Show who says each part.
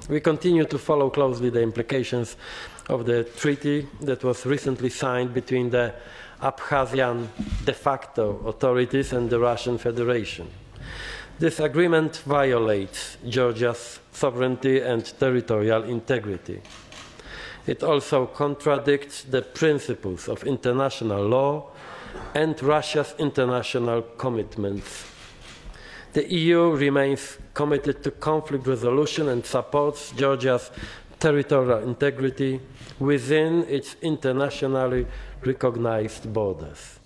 Speaker 1: We continue to follow closely the implications of the treaty that was recently signed between the Abkhazian de facto authorities and the Russian Federation. This agreement violates Georgia's sovereignty and territorial integrity. It also contradicts the principles of international law and Russia's international commitments. The EU remains committed to conflict resolution and supports Georgia's territorial integrity within its internationally recognized borders.